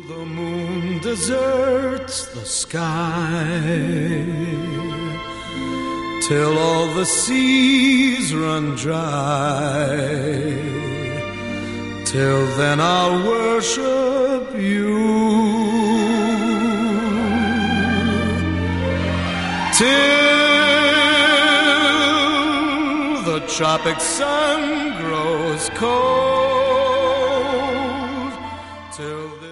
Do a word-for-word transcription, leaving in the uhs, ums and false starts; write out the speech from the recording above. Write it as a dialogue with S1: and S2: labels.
S1: The moon deserts the sky till all the seas run dry. Till then I'll worship you. Till the tropic sun grows cold. Till the